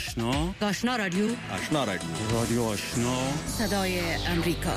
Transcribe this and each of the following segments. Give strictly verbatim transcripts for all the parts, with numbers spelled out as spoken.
آشنا آشنا رادیو آشنا رادیو رادیو آشنا صدای امریکا.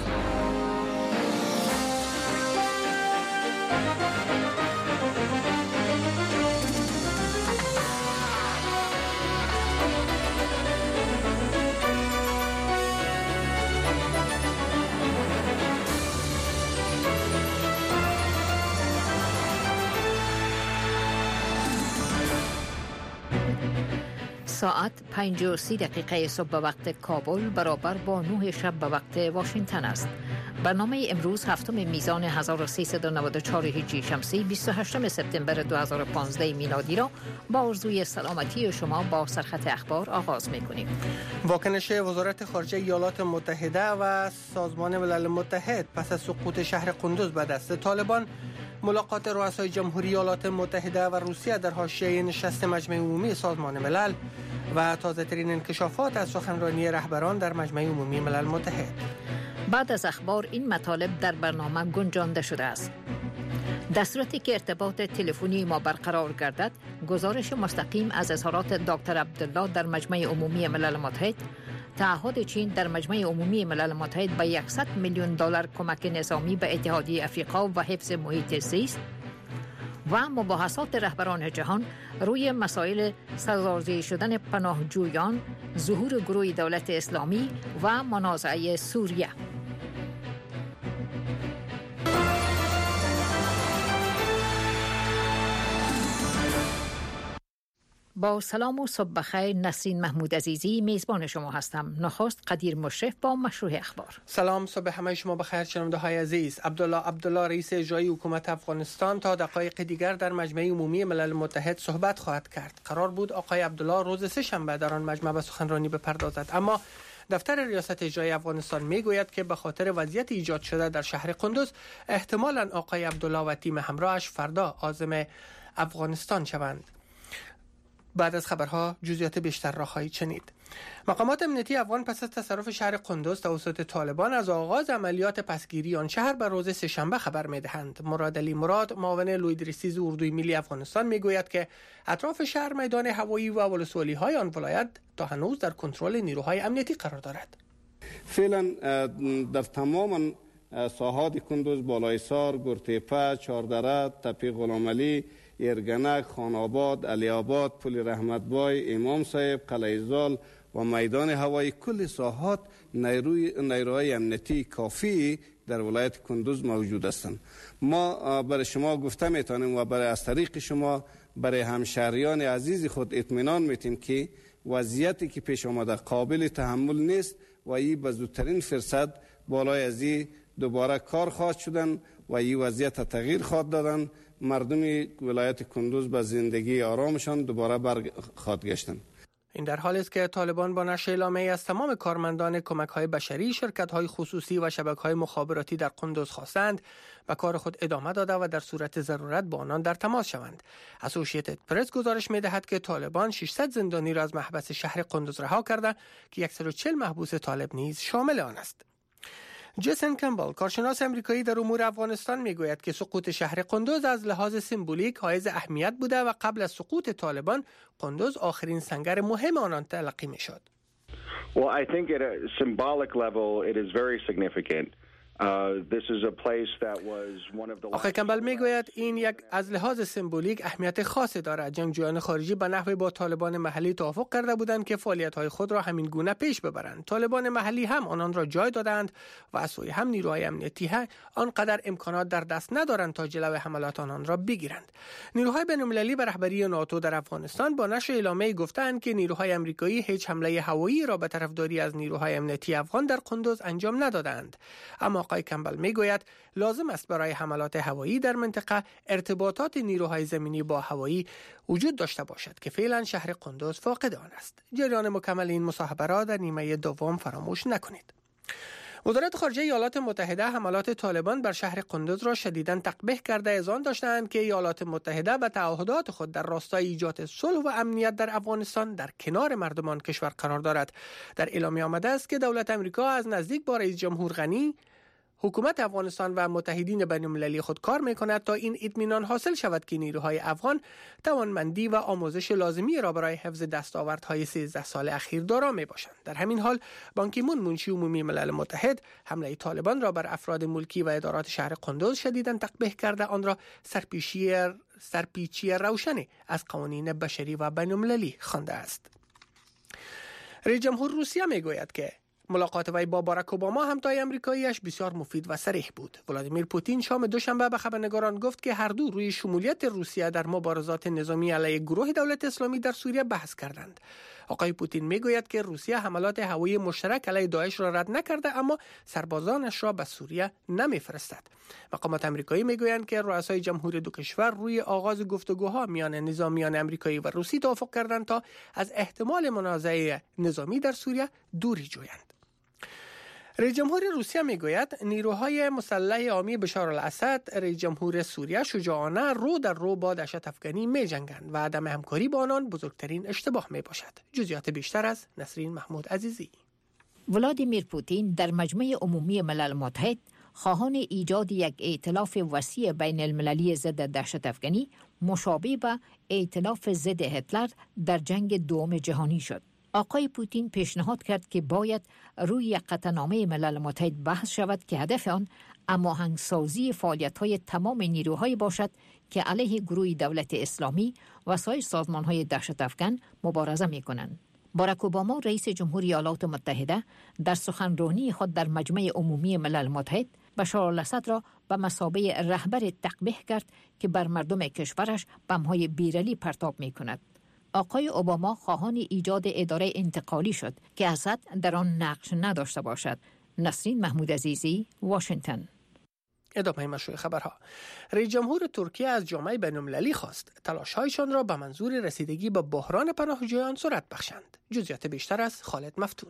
ساعت پنج و سی دقیقه صبح به وقت کابل برابر با نه شب به وقت واشنگتن است. برنامه امروز هفتم میزان هزار و سیصد و نود و چهار هجری شمسی بیست و هشتم سپتامبر دو هزار و پانزده میلادی را با آرزوی سلامتی شما با سرخط اخبار آغاز می‌کنیم. واکنش وزارت خارجه ایالات متحده و سازمان ملل متحد پس از سقوط شهر قندوز به دست طالبان، ملاقات رؤسای جمهوری ایالات متحده و روسیه در حاشیه نشست مجمع عمومی سازمان ملل و تازه‌ترین انکشافات از سخنرانی رهبران در مجمع عمومی ملل متحد. بعد از اخبار این مطالب در برنامه گنجانده شده است. در صورتی که ارتباط تلفنی ما برقرار گردد، گزارش مستقیم از اظهارات دکتر عبدالله در مجمع عمومی ملل متحد، تعهد چین در مجمع عمومی ملل متحد به صد میلیون دلار کمک نظامی به اتحادیه افریقا و حفظ محیط زیست و مباحثات رهبران جهان روی مسائل سرازیر شدن پناهجویان، ظهور گروه دولت اسلامی و منازعه سوریه. با سلام و صبح بخیر، نسرین محمود عزیزی میزبان شما هستم. نخست قدیر مشرف با مشروع اخبار. سلام، صبح همه شما بخیر شنونده های عزیز. عبدالله عبدالله رئیس اجرایی حکومت افغانستان تا دقایق دیگر در مجمع عمومی ملل متحد صحبت خواهد کرد. قرار بود آقای عبدالله روز سه شنبه در آن مجمع به سخنرانی بپردازد، اما دفتر ریاست اجرایی افغانستان میگوید که به خاطر وضعیت ایجاد شده در شهر قندوز احتمالاً آقای عبدالله و تیم همراهش فردا عازم افغانستان شوند. بعد از خبرها جزئیات بیشتر را خواهید شنید. مقامات امنیتی افغان پس از تصرف شهر قندوز توسط طالبان از آغاز عملیات پسگیری آن شهر بر روز سه‌شنبه خبر می‌دهند. مراد علی مراد، معاون لویدریسیز اردوی ملی افغانستان میگوید که اطراف شهر میدان هوایی و ولسوالی‌های آن ولایت تا هنوز در کنترل نیروهای امنیتی قرار دارد. فعلا در تمام ساحات کندوز، بالایسار، گرتیپه، چاردره، تپه غلامعلی، ایرگنک، خاناباد، علی آباد، پل رحمت بای، امام صاحب، قلعه زال و میدان هوایی، کل ساحات نیروی نیروهای امنیتی کافی در ولایت کندوز موجود هستند. ما برای شما گفته میتونیم و برای از طریق شما برای همشهریان عزیز خود اطمینان میتیم که وضعیتی که پیش آمده قابل تحمل نیست و این به زودترین فرصت بالای از این دوباره کار خواهد شدن و این وضعیت تغییر خواهد دادن. مردم ولایت کندوز به زندگی آرامشان دوباره بر خواهد گشتن. این در حالی است که طالبان با نشر اعلامیه‌ای از تمام کارمندان کمک‌های بشری، شرکت‌های خصوصی و شبکه‌های مخابراتی در قندوز خواستند به کار خود ادامه داده و در صورت ضرورت با آنان در تماس شوند. اسوسییتد پرس گزارش می‌دهد که طالبان ششصد زندانی را از محبس شهر قندوز رها کرده که صد و چهل محبوس طالب نیز شامل آن است. جیسن کمبل، کارشناس امریکایی در امور افغانستان، میگوید که سقوط شهر قندوز از لحاظ سمبولیک حائز اهمیت بوده و قبل از سقوط طالبان قندوز آخرین سنگر مهم آنان تلقی میشد. Well, I think at a symbolic level it is very significant. Uh, this is a place that was one of the آقای کمبل میگوید این یک از لحاظ سمبولیک اهمیت خاصی دارد. جنگجویان خارجی به نحوی با طالبان محلی توافق کرده بودند که فعالیت‌های خود را همین گونه پیش ببرند. طالبان محلی هم آنان را جای دادند و از سوی هم نیروهای امنیتی آنقدر امکانات در دست ندارند تا جلوی حملات آنان را بگیرند. نیروهای بین‌المللی به رهبری ناتو در افغانستان با نشر اعلامیه‌ای گفتند که نیروهای آمریکایی هیچ حمله هوایی را به طرفداری از نیروهای امنیتی افغان در قندوز انجام ندادند. اما آقای کمبل میگوید لازم است برای حملات هوایی در منطقه ارتباطات نیروهای زمینی با هوایی وجود داشته باشد که فعلا شهر قندوز فاقد آن است. جریان مکمل این مصاحبه را در نیمه دوم فراموش نکنید. وزارت خارجه ایالات متحده حملات طالبان بر شهر قندوز را شدیداً تقبیح کرده اذعان داشتند که ایالات متحده به تعهدات خود در راستای ایجاد صلح و امنیت در افغانستان در کنار مردمان کشور قرار دارد. در اعلامیه آمده است که دولت آمریکا از نزدیک با رئیس جمهور غنی، حکومت افغانستان و متحدین بین‌المللی خود کار می‌کند تا این اطمینان حاصل شود که نیروهای افغان توانمندی و آموزش لازمی را برای حفظ دستاوردهای سیزده سال اخیر دارا میباشند. در همین حال بان کی مون منشی عمومی ملل متحد حمله طالبان را بر افراد ملکی و ادارات شهر قندوز شدیداً تقبیح کرده آن را سرپیچی سرپیچی روشنی از قوانین بشری و بین‌المللی خوانده است. رئیس جمهور روسیه میگوید که ملاقات وی با باراک اوباما همتای امریکاییش بسیار مفید و صریح بود. ولادیمیر پوتین شام دوشنبه به خبرنگاران گفت که هر دو روی شمولیت روسیه در مبارزات نظامی علیه گروه دولت اسلامی در سوریه بحث کردند. آقای پوتین میگوید که روسیه حملات هوایی مشترک علیه داعش را رد نکرده اما سربازانش را به سوریه نمیفرستد. مقامات امریکایی میگویند که رؤسای جمهور دو کشور روی آغاز گفتگوها میان نظامیان امریکایی و روسی توافق کردند تا از احتمال منازعه نظامی در سوریه دوری جویند. رئیس جمهور روسیه میگوید نیروهای مسلح عامی بشار الاسد رئیس جمهور سوریه شجاعانه رو در رو با دهشت افغانی می جنگند و عدم همکاری با آنان بزرگترین اشتباه می باشد. جزئیات بیشتر از نسرین محمود عزیزی. ولادیمیر پوتین در مجمع عمومی ملل متحد خواهان ایجاد یک ائتلاف وسیع بین المللی ضد دهشت افغانی مشابه به ائتلاف ضد هتلر در جنگ دوم جهانی شد. آقای پوتین پیشنهاد کرد که باید روی یک قطعنامه ملل متحد بحث شود که هدف آن هماهنگسازی فعالیت‌های تمام نیروهایی باشد که علیه گروه دولت اسلامی و سایر سازمان‌های دهشت افکن مبارزه می‌کنند. باراک اوباما رئیس جمهوری ایالات متحده در سخنرانی خود در مجمع عمومی ملل متحد بشار الاسد را به مثابه رهبر تقبیح کرد که بر مردم کشورش بمب‌های بیرلی پرتاب می‌کند. آقای اوباما خواهان ایجاد اداره انتقالی شد که اسد در آن نقش نداشته باشد. نسرین محمود عزیزی، واشنگتن. ادامه مشروع خبرها. رئیس جمهور ترکیه از جامعه بین‌المللی خواست تلاش‌هایشان را به منظور رسیدگی به بحران پناهجویان سرعت بخشند. جزئیات بیشتر از خالد مفتون.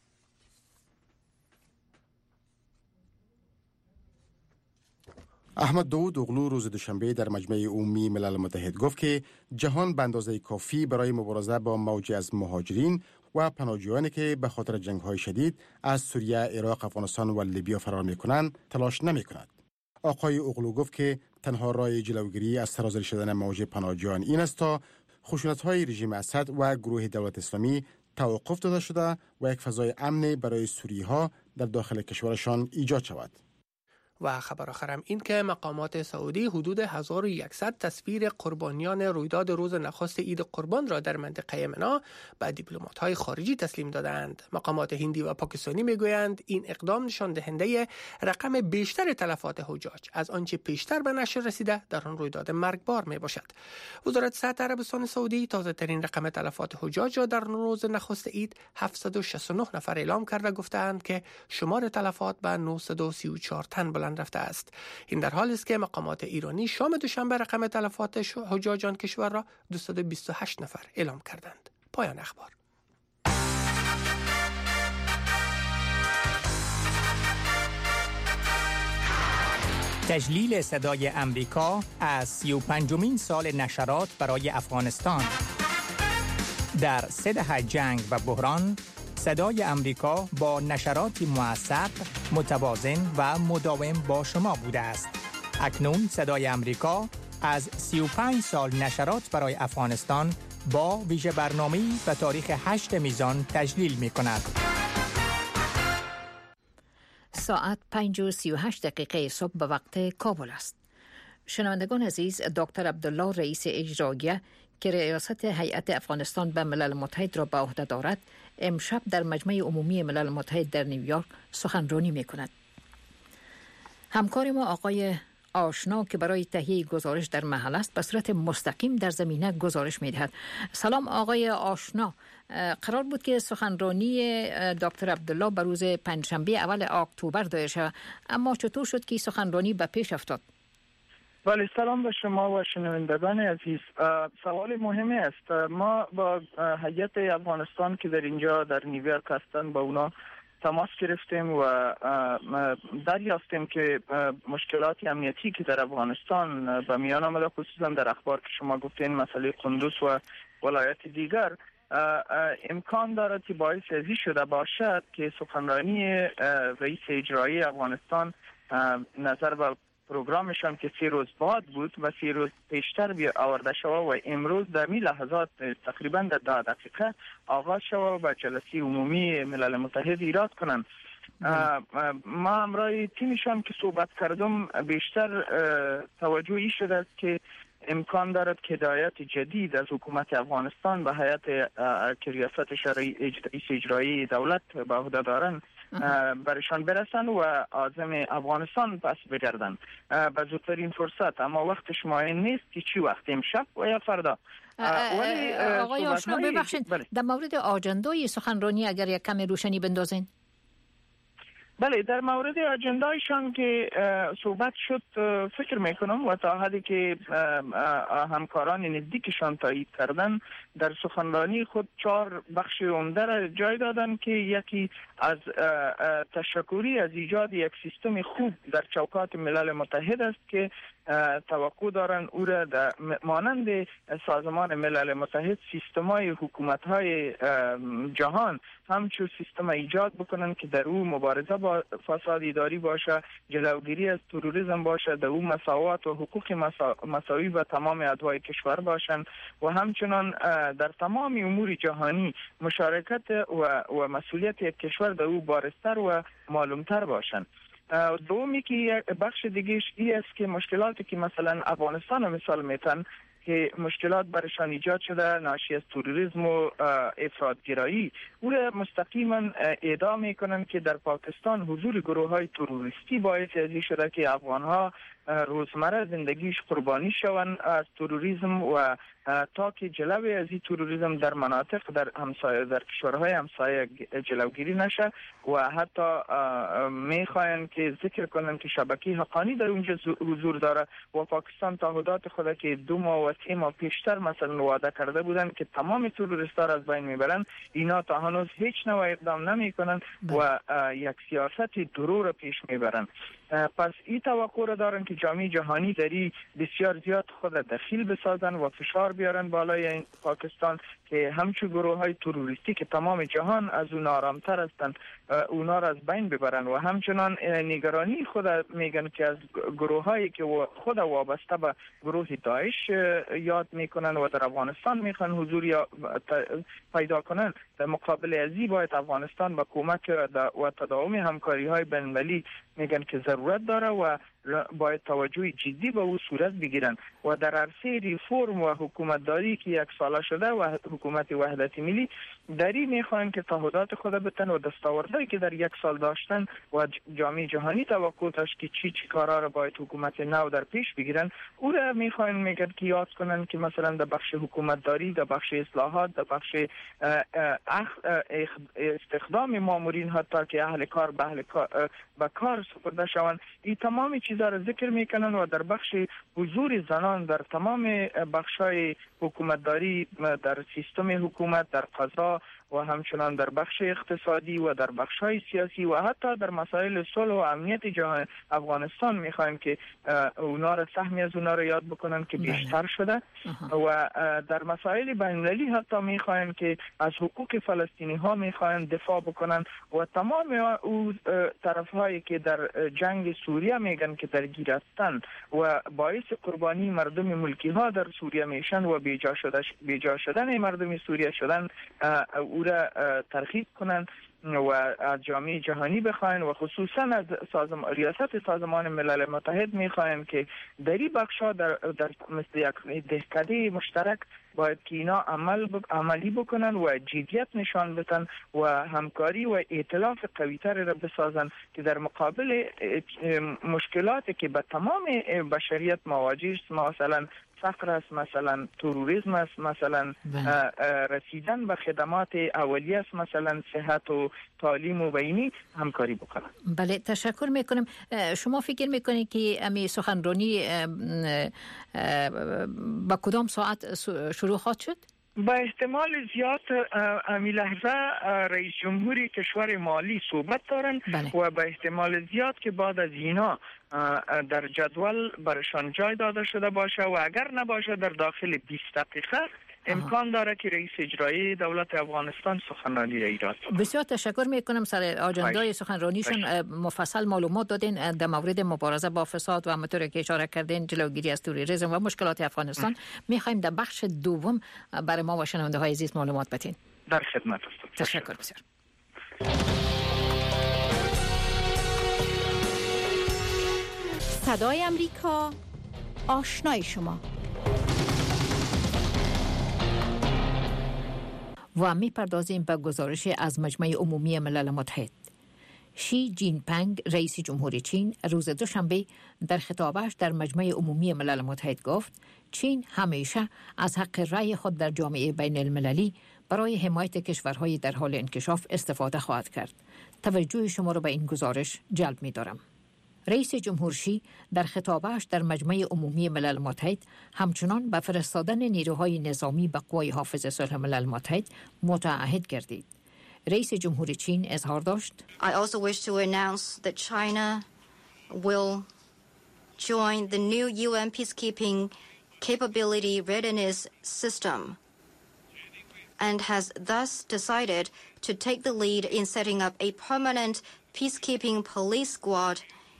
احمد داود اوغلو روز دوشنبه در مجمع عمومی ملل متحد گفت که جهان به اندازه کافی برای مبارزه با موج از مهاجرین و پناهجویانی که به خاطر جنگ‌های شدید از سوریه، عراق، افغانستان و لیبیا فرار می‌کنند تلاش نمی‌کند. آقای اوغلو گفت که تنها راه جلوگیری از سرازیر شدن موج پناهجویان این است تا خشونت‌های رژیم اسد و گروه دولت اسلامی توقف داده شده و یک فضای امن برای سوری‌ها در داخل کشورشان ایجاد شود. و خبر آخرم این که مقامات سعودی حدود هزار و صد تصویر قربانیان رویداد روز نخست عید قربان را در منطقه منا به دیپلمات‌های خارجی تسلیم دادند. مقامات هندی و پاکستانی میگویند این اقدام نشان دهنده رقم بیشتر تلفات حجاج از آنچه پیشتر به نشر رسیده در آن رویداد مرگبار می باشد. وزارت صحت عربستان سعودی تازه ترین رقم تلفات حجاج را در روز نخست عید هفتصد و شصت و نه نفر اعلام کرده گفتند که شمار تلفات به نهصد و سی و چهار تن بلند رفته است. این در حالی است که مقامات ایرانی شام دوشنبه رقم تلفات حجاجان کشور را دویست و بیست و هشت نفر اعلام کردند. پایان اخبار. تجلیل صدای امریکا از سی و پنجمین سال نشرات برای افغانستان. در سه دهه جنگ و بحران صدای امریکا با نشراتی موثق، متوازن و مداوم با شما بوده است. اکنون صدای امریکا از سی و پنج سال نشرات برای افغانستان با ویژه برنامه‌ای به تاریخ هشت میزان تجلیل می کند. ساعت پنج و سی و هشت دقیقه صبح به وقت کابل است. شنوندگان عزیز، دکتر عبدالله رئیس اجراییه که ریاست هیئت افغانستان به ملل متحد را به عهده دارد، امشب در مجمع عمومی ملل متحد در نیویورک سخنرانی می‌کند. همکار ما آقای آشنا که برای تهیه گزارش در محل است به صورت مستقیم در زمینه گزارش می‌دهد. سلام آقای آشنا، قرار بود که سخنرانی دکتر عبدالله به روز پنجشنبه اول اکتبر دایر شود، اما چطور شد که سخنرانی به پیش افتاد؟ بله، سلام به شما و شنوندگان عزیز. سوال مهمی است. ما با هیئت افغانستان که در اینجا در نیویورک هستند با اونا تماس گرفتیم و دریافتیم که مشکلات امنیتی که در افغانستان به میان آمده، خصوصا در اخبار که شما گفتین مسئله قندوز و ولایت دیگر، امکان دارد که باعث ازی شده باشد که سخنرانی رئیس اجرایی افغانستان نظر به پروگرامشان که سی روز بعد بود و سی روز پیشتر بیا آورده شده و امروز در می لحظات تقریبا در ده دقیقه آغاز شده و به جلسه عمومی ملل متحد ایراد کنند. ما همراه تیمشان که صحبت کردم بیشتر توجه ای شده است که امکان دارد که هدایت جدید از حکومت افغانستان به هیئت که ریاست شرعی اجرایی دولت به عهده دارند برشان برسن و عازم افغانستان پس بگردن به زودترین فرصت. اما وقتش معین نیست که چی وقت، امشب و یا فردا. ولی آقای آشنا ببخشید در مورد آجندای سخنرانی اگر یک کمی روشنی بندازین. بله، در مورد اجندایشان که صحبت شد فکر میکنم و تا حدی که همکاران نزدیکشان تایید کردن در سخنرانی خود چهار بخش عمده را جای دادن که یکی از تشکری از ایجاد یک سیستم خوب در چوکات ملل متحد است که توقع دارن او را در مانند سازمان ملل متحد سیستم‌های حکومت‌های جهان همچون سیستم ایجاد بکنن که در او مبارزه با فساد اداری باشه، جلوگیری از تروریسم باشه، در او مساوات و حقوق مساوی به تمام ادوای کشور باشن و همچنان در تمام امور جهانی مشارکت و, و مسئولیت یک کشور در او بارزتر و معلومتر باشن. دومی که یک بخش دیگهش ای است که مشکلاتی که مثلا افغانستان مثال میتن که مشکلات برشان ایجاد شده ناشی از تروریسم و افراطگرایی، او را مستقیما ادعا میکنن که در پاکستان حضور گروه های تروریستی باعث ازی شده که افغانها روزمره زندگیش قربانی شوند از تروریسم و تا که جلوی از این تروریسم در مناطق در همسایه در کشورهای همسایه جلوگیری نشه و حتی میخواین که ذکر کنن که شبکه حقانی در اونجا حضور داره و پاکستان تعهدات خود که دو ماه و سه ماه پیشتر مثلا وعده کرده بودن که تمام تروریستا را از بین میبرن، اینا تا هنوز هیچ نوع اقدام نمیکنن و یک سیاست درو را پیش میبرن. پس این توقع را دارن که جامعه جهانی دری بسیار زیاد خود دخیل بسازن و فشار بیارن بالای این پاکستان که همچون گروه های تروریستی که تمام جهان از اون آرامتر هستند اونا را از بین ببرن و همچنان نگرانی خود میگن که از گروه هایی که خود وابسته به گروه داعش یاد میکنن و در افغانستان میخوان حضور پیدا کنن. در مقابل ازی باید افغانستان با کمک و تداوم همکاری های بین المللی میگن که ضرورت داره و باید توجه جدی به او صورت بگیرن و در عرصه ریفورم و حکومتداری که یک ساله شده و حکومت وحدت ملی دری میخواین که تعهدات خود بتن و دستاوردهایی که در یک سال داشتن و جامعه جهانی توقع داشت که چی چی کارا را باید حکومت نو در پیش بگیرن، او را میخواین میگن که یاد کنن که مثلا در بخش حکومتداری، در بخش اصلاحات، در بخش استخدام مامورین حتی که اهل کار به اهل کار به کار سپرده شوند، این تمام چیزا را ذکر میکنن و در بخش حضور زنان در تمام بخش‌های حکومتداری، در سیستم حکومت، در قضا و همچنان در بخش اقتصادی و در بخش‌های سیاسی و حتی در مسائل صلح و امنیت جهان افغانستان میخوایم که اونا را سهمی از اونا را یاد بکنن که بیشتر شده و در مسائل بین‌المللی حتی میخوایم که از حقوق فلسطینی ها میخوایم دفاع بکنن و تمام او طرف‌هایی که در جنگ سوریه میگن که درگیر هستند و باعث قربانی مردم ملکی ها در سوریه میشن و بیجا شده بیجا شدن مردم سوریه شدن او را ترغیب کنن و از جامعه جهانی بخواین و خصوصا از سازمان ریاست سازمان ملل متحد میخواین که در این بخشا در, در مثل یک دهکده مشترک باید که اینا عمل ب... عملی بکنن و جدیت نشان بدن و همکاری و ائتلاف قوی‌تر را بسازن که در مقابل مشکلاتی که به تمام بشریت مواجه است، مثلا فقر است، مثلا تروریسم است، مثلا رسیدن به خدمات اولیه است، مثلا صحت و تعلیم و بینی همکاری بکنن. بله، تشکر میکنم. شما فکر میکنید که امی سخنرانی با کدام ساعت شروع خواهد شد؟ با احتمال زیاد امی لحظه رئیس جمهوری کشور مالی صحبت دارن بله. و با احتمال زیاد که بعد از اینا در جدول برشان جای داده شده باشه و اگر نباشه در داخل بیست دقیقه امکان داره که رئیس اجرایی دولت افغانستان سخنرانی را ایراد کنه. بسیار تشکر میکنم. سر آجندای سخنرانیشون مفصل معلومات دادین در مورد مبارزه با فساد و همونطور که اشاره کردین جلوگیری از تروریسم و مشکلات افغانستان. میخوایم در بخش دوم برای ما و شنونده های عزیز معلومات بدین. در خدمت هستم. تشکر بسیار. صدای امریکا، آشنای شما. و می پردازیم به گزارش از مجمع عمومی ملل متحد. شی جین پنگ رئیس جمهوری چین روز دوشنبه در خطابش در مجمع عمومی ملل متحد گفت چین همیشه از حق رأی خود در جامعه بین المللی برای حمایت کشورهای در حال انکشاف استفاده خواهد کرد. توجه شما را به این گزارش جلب می دارم. رئیس جمهور شی در خطابش در مجمع عمومی ملل متحد همچنان به فرستادن نیروهای نظامی به قوای حافظ صلح ملل متحد متعهد گردید. رئیس جمهور چین اظهار داشت: I also wish to announce that China will join the new U N peacekeeping capability readiness system and has thus decided to take the lead in setting up a permanent peacekeeping police squad.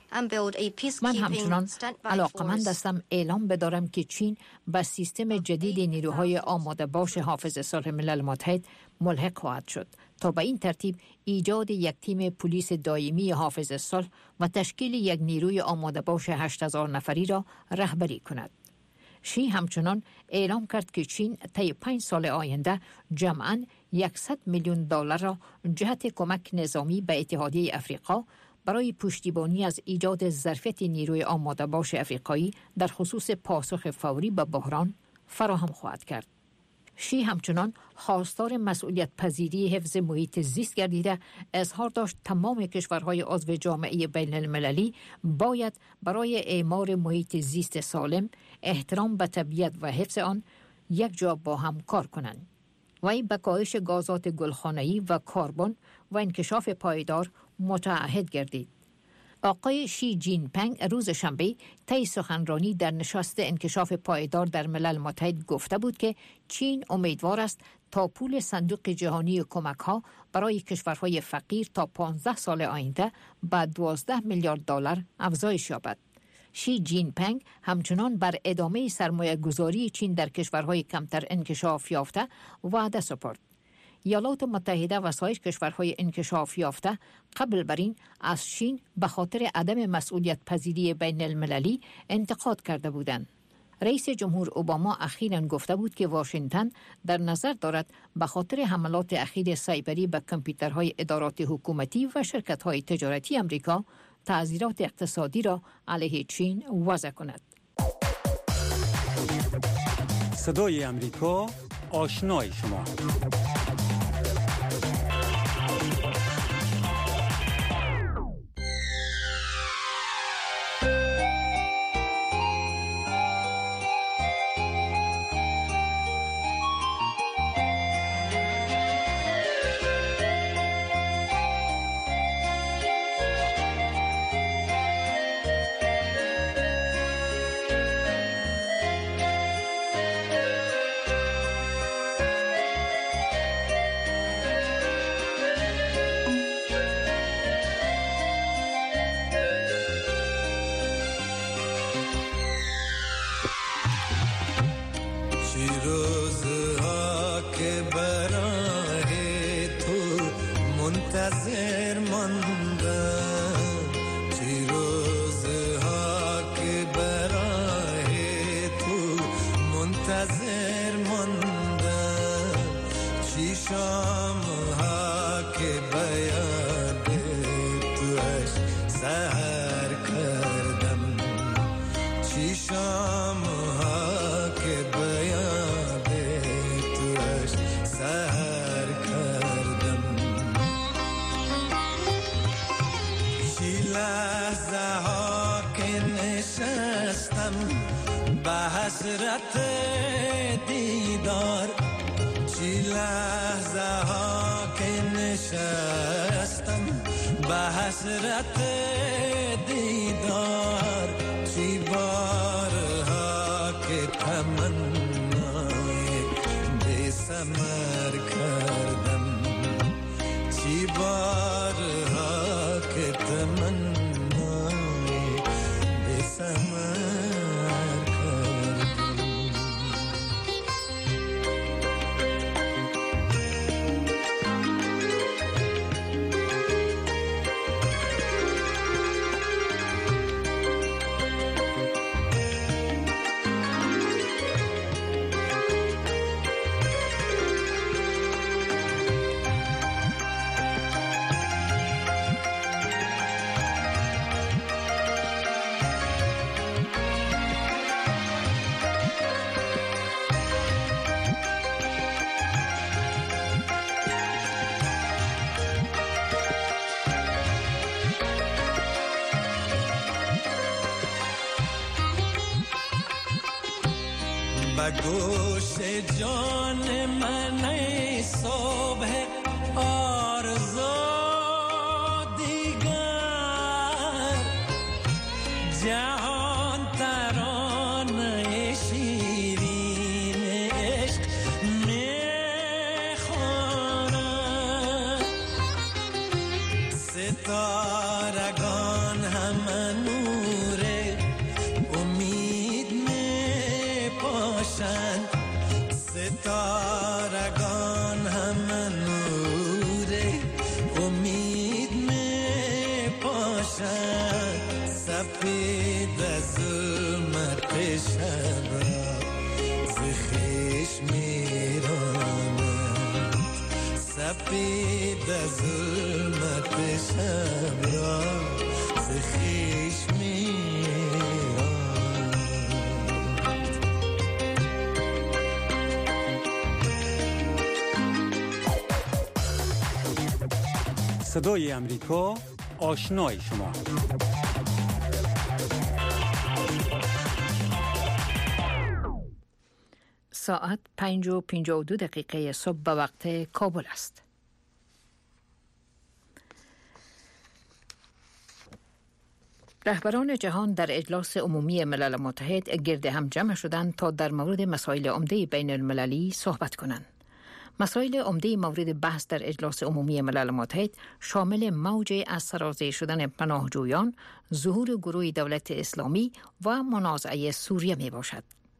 من همچنان علاقمند هستم اعلام بدارم که چین به سیستم جدید نیروهای آماده باش حافظ صلح ملل متحد ملحق خواهد شد تا به این ترتیب ایجاد یک تیم پلیس دائمی حافظ صلح و تشکیل یک نیروی آماده باش هشت هزار نفری را رهبری کند. شی همچنان اعلام کرد که چین طی پنج سال آینده جمعاً صد میلیون دلار را جهت کمک نظامی به اتحادیه افریقا برای پشتیبانی از ایجاد ظرفیت نیروی آماده باش افریقایی در خصوص پاسخ فوری به بحران فراهم خواهد کرد. شی همچنان خواستار مسئولیت پذیری حفظ محیط زیست گردیده اظهار داشت تمام کشورهای عضو جامعه بین المللی باید برای اعمار محیط زیست سالم، احترام به طبیعت و حفظ آن یک جا با هم کار کنند. وی به کاهش گازات گلخانه‌ای و کربن و انکشاف پایدار متعهد گردید. آقای شی جین پنگ روز شنبه طی سخنرانی در نشست انکشاف پایدار در ملل متحد گفته بود که چین امیدوار است تا پول صندوق جهانی کمک‌ها برای کشورهای فقیر تا پانزده سال آینده به دوازده میلیارد دلار افزایش یابد. شی جین پنگ همچنان بر ادامه سرمایه گذاری چین در کشورهای کمتر انکشاف یافته وعده سپرد. ایالات متحده و سایر کشورهای انکشاف یافته قبل بر این از چین به خاطر عدم مسئولیت پذیری بین المللی انتقاد کرده بودند. رئیس جمهور اوباما اخیراً گفته بود که واشنگتن در نظر دارد به خاطر حملات اخیر سایبری به کامپیوترهای ادارات حکومتی و شرکت‌های تجارتی آمریکا تعزیرات اقتصادی را علیه چین وضع کند. صدای امریکا، آشنای شما. بارها که تمنای به ثمر کردی. با گوش جان من ای صبح آرزو دیگر، جهان ترانه شیرین عشق میخوانند، ستارگان همه نور امید میپاشند، ستارگان همه نور امید میپاشند، سپید ظلمت شب را ز خویش میرانند، سپید ظلمت شب را ز خویش میرانند. صدای امریکا، آشنای شما. ساعت پنج و پنجاه و دو دقیقه صبح به وقت کابل است. رهبران جهان در اجلاس عمومی ملل متحد گرد هم جمع شدند تا در مورد مسائل عمده بین المللی صحبت کنند. مسائل عمده مورد بحث در اجلاس عمومی ملل متحد شامل موج از سرازیر شدن پناهجویان، ظهور گروه دولت اسلامی و منازعه سوریه می باشد.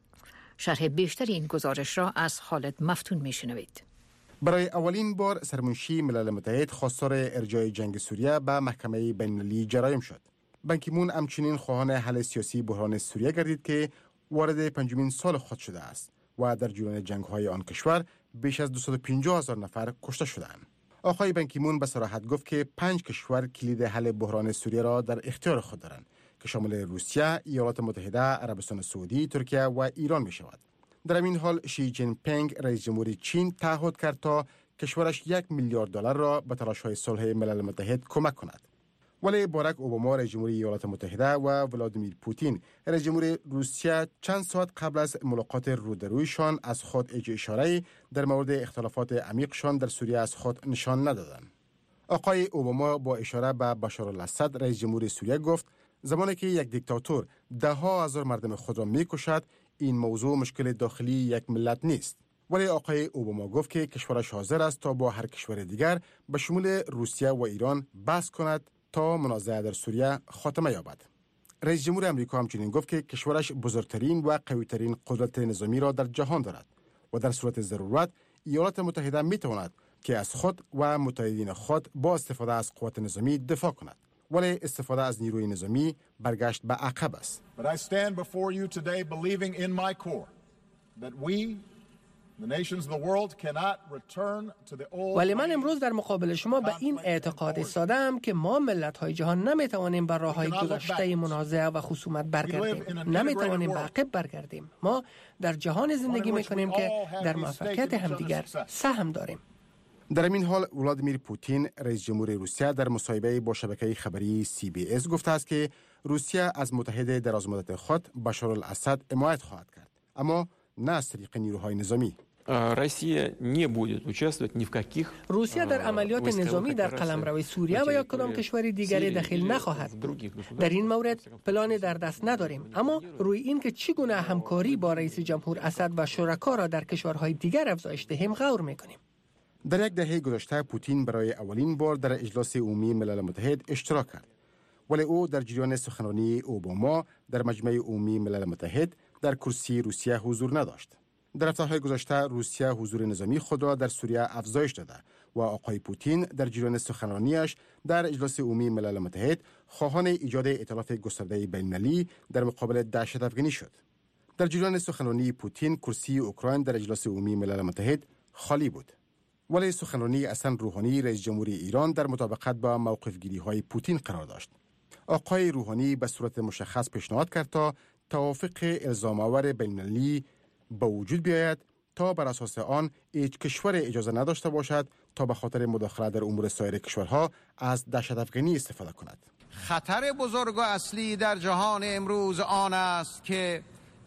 شرح بیشتر این گزارش را از خالد مفتون می شنوید. برای اولین بار سرمنشی ملل متحد خواستار ارجاع جنگ سوریه به محکمه بین‌المللی جرایم شد. بان کی مون همچنین خواهان حل سیاسی بحران سوریه گردید که وارد پنجمین سال خود شده است و در جریان جنگ‌های آن کشور بیش از دویست و پنجاه هزار نفر کشته شدند. آقای بان کی مون به صراحت گفت که پنج کشور کلید حل بحران سوریه را در اختیار خود دارند که شامل روسیه، ایالات متحده، عربستان سعودی، ترکیه و ایران می شود. در این حال شی جین پینگ رئیس جمهوری چین تعهد کرد تا کشورش یک میلیارد دلار را به تلاش‌های صلح ملل متحد کمک کند. ولی باراک اوباما رئیس جمهوری ایالات متحده و ولادیمیر پوتین رئیس جمهوری روسیه چند ساعت قبل از ملاقات رودرویشان از خود اشاره در مورد اختلافات عمیقشان در سوریه از خود نشان ندادند. آقای اوباما با اشاره به بشار الاسد رئیس جمهوری سوریه گفت زمانی که یک دیکتاتور ده ها هزار مردم خود را می‌کشد، این موضوع مشکل داخلی یک ملت نیست. ولی آقای اوباما گفت که کشورش حاضر است تا با هر کشور دیگر به شمول روسیه و ایران بحث کند تا منازعه در سوریه خاتمه یابد. رئیس جمهور آمریکا همچنین گفت که کشورش بزرگترین و قویترین قدرت نظامی را در جهان دارد و در صورت ضرورت ایالات متحده میتواند که از خود و متحدین خود با استفاده از قوت نظامی دفاع کند. ولی استفاده از نیروی نظامی برگشت به عقب است. But I stand before you today believing in my core that we the nations of the world cannot return to the old. ولی من امروز در مقابل شما به این اعتقاد ایستاده‌ام که ما ملت‌های جهان نمی‌توانیم بر راه‌های گذشته منازعه و خصومت برگردیم. نمی‌توانیم به عقب برگردیم. ما در جهان زندگی می‌کنیم که در موفقیت همدیگر سهم داریم. در این حال ولادیمیر پوتین رئیس جمهور روسیه در مصاحبه با شبکه خبری سی بی اس گفته است که روسیه از متحد درازمدت خود بشار الاسد حمایت خواهد کرد، اما نه از طریق نیروهای نظامی. روسیه در عملیات نظامی در قلمرو سوریه و یا کدام کشور دیگری دخیل نخواهد بود. در این مورد پلان در دست نداریم، اما روی این که چگونه همکاری با رئیس جمهور اسد و شرکا را در کشورهای دیگر افزایش دهیم غور میکنیم. در یک دهه گذشته پوتین برای اولین بار در اجلاس عمومی ملل متحد اشتراک کرد، ولی او در جریان سخنرانی اوباما در مجمع عمومی ملل متحد در کرسی روسیه حضور نداشت. در هفته‌های گذشته روسیه حضور نظامی خود را در سوریه افزایش داده و آقای پوتین در جریان سخنرانیش در اجلاس عمومی ملل متحد خواهان ایجاد ائتلاف گسترده بین‌المللی در مقابل دهشت‌افکنی شد. در جریان سخنرانی پوتین کرسی اوکراین در اجلاس عمومی ملل متحد خالی بود، ولی سخنرانی حسن روحانی رئیس جمهوری ایران در مطابقت با موقف‌گیری‌های پوتین قرار داشت. آقای روحانی به صورت مشخص پیشنهاد کرد تا توافق الزام‌آور بین‌المللی به وجود بیاید تا بر اساس آن هیچ کشور اجازه نداشته باشد تا به خاطر مداخله در امور سایر کشورها از دهشت‌افکنی استفاده کند. خطر بزرگ و اصلی در جهان امروز آن است که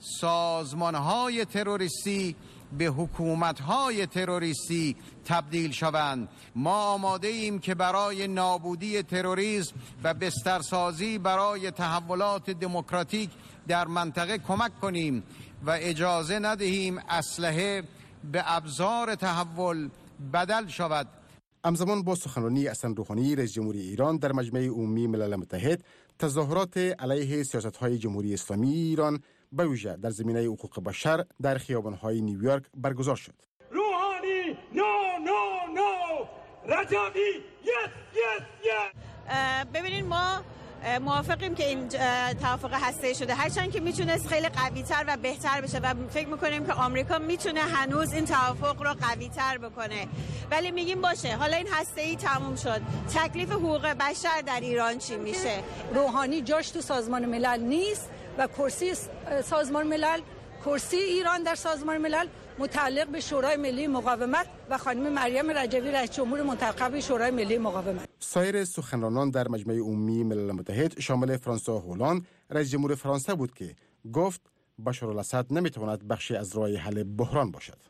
سازمان‌های تروریستی به حکومت‌های تروریستی تبدیل شوند. ما آماده ایم که برای نابودی تروریسم و بسترسازی برای تحولات دموکراتیک در منطقه کمک کنیم و اجازه ندهیم اسلحه به ابزار تحول بدل شود. همزمان با سخنرانی حسن روحانی رئیس جمهوری ایران در مجمع عمومی ملل متحد، تظاهرات علیه سیاست‌های جمهوری اسلامی ایران به ویژه در زمینه حقوق بشر در خیابان‌های نیویورک برگزار شد. روحانی نو نو نو، رجوی یس یس یس. ببینید ما موافقیم که این توافق هسته‌ای شده، هرچند که میتونست خیلی قوی‌تر و بهتر بشه و فکر میکنیم که آمریکا میتونه هنوز این توافق رو قوی‌تر بکنه، ولی میگیم باشه حالا این هسته‌ای تموم شد، تکلیف حقوق بشر در ایران چی میشه؟ روحانی جاش تو سازمان ملل نیست و کرسی سازمان ملل، کرسی ایران در سازمان ملل متعلق به شورای ملی مقاومت و خانم مریم رجوی رئیس جمهور منتخب شورای ملی مقاومت. سایر سخنرانان در مجمع عمومی ملل متحد شامل فرانسوا هولاند رئیس جمهور فرانسه بود که گفت بشار الاسد نمیتواند بخشی از راه حل بحران باشد.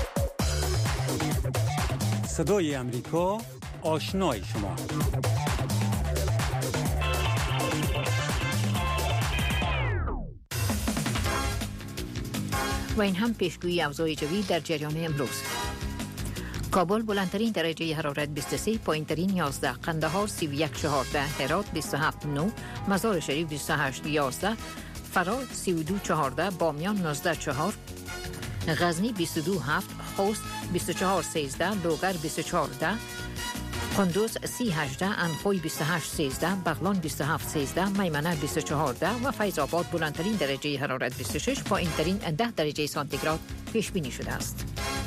صدای امریکا، آشنای شما. و این هم پیشگویی اوضاع جوی در جریان امروز. کابل بلندترین درجه حرارت بیست و سه، پایینترین یازده، قندهار سی و یک چهارده، هرات بیست و هفت نه، مزار شریف بیست و هشت یازده، فرا سی و دو چهارده، بامیان نوزده چهار، غزنی بیست و دو هفت، خوست بیست و چهار سیزده، لوگر بیست و چهار ده، قندوز سی هجده، انخوی بیست و هشت سیزده، بغلان بیست و هفت سیزده، میمنه بیست و چهار ده و فیض آباد بلندترین درجه حرارت بیست و شش، پایینترین ده درجه سانتیگراد پیش بینی شده است.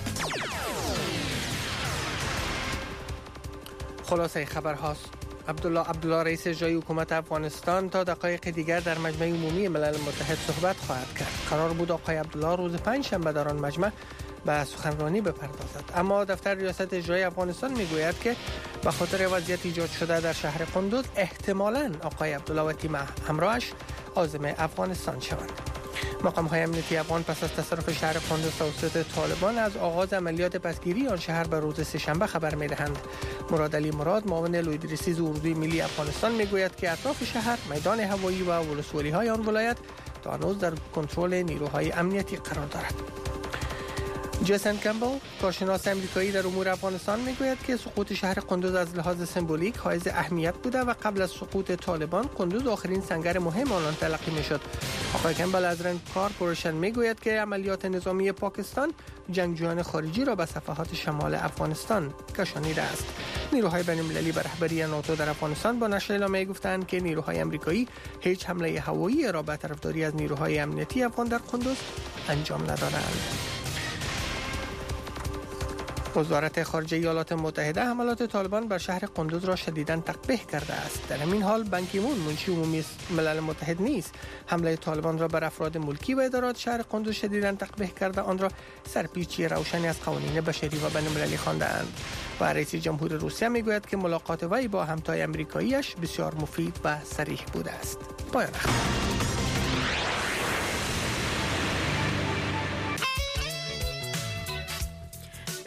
خلاصه خبر هاست. عبدالله عبدالله رئیس جای حکومت افغانستان تا دقایق دیگر در مجمع عمومی ملل متحد صحبت خواهد کرد. قرار بود آقای عبدالله روز پنج شنبه در آن مجمع به سخنرانی بپردازد، اما دفتر ریاست اجرایی افغانستان میگوید که به خاطر وضعیت ایجاد شده در شهر قندوز احتمالاً آقای عبدالله و تیم همراهش عازم افغانستان شوند. مقام‌های امنیتی افغان پس از تصرف شهر قندوز توسط طالبان از آغاز عملیات پسگیری آن شهر به روز سه‌شنبه خبر می‌دهند. مراد علی مراد معاون لویدریسیز اردوی ملی افغانستان میگوید که اطراف شهر، میدان هوایی و ولسوالی‌های آن ولایت تا هنوز در کنترل نیروهای امنیتی قرار دارد. جیسن کمبل، کارشناس امریکایی در امور افغانستان میگوید که سقوط شهر قندوز از لحاظ سمبولیک حائز اهمیت بوده و قبل از سقوط طالبان قندوز آخرین سنگر مهم آنان تلقی میشد. آقای کمبل از رند کارپوریشن میگوید که عملیات نظامی پاکستان جنگجویان خارجی را به صفحات شمال افغانستان کشانیده است. نیروهای بین‌المللی به رهبری ناتو در افغانستان با نشر اعلامیه گفتند که نیروهای آمریکایی هیچ حمله هوایی را به طرفداری از نیروهای امنیتی افغان در قندوز انجام ندادند. وزارت خارجه ایالات متحده حملات طالبان بر شهر قندوز را شدیداً تقبیح کرده است. در همین حال بان کی مون منشی عمومی ملل متحد نیز حمله طالبان را بر افراد ملکی و ادارات شهر قندوز شدیداً تقبیح کرده آن را سرپیچی روشنی از قوانین بشری و بین‌المللی خوانده‌اند. و رئیس جمهور روسیه میگوید که ملاقات وی با همتای آمریکایی‌اش بسیار مفید و صریح بوده است. پایان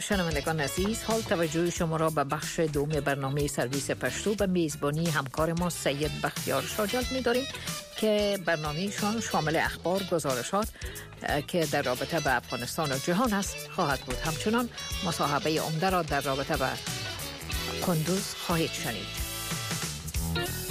شنوندگان عزیز، حال توجه شما را به بخش دوم برنامه سرویس پشتو به میزبانی همکار ما سید بختیار شاه جلب می‌داریم که برنامه‌شان شامل اخبار، گزارشات که در رابطه به افغانستان و جهان است خواهد بود. همچنان مصاحبه عمده را در رابطه به کندوز خواهید شنید.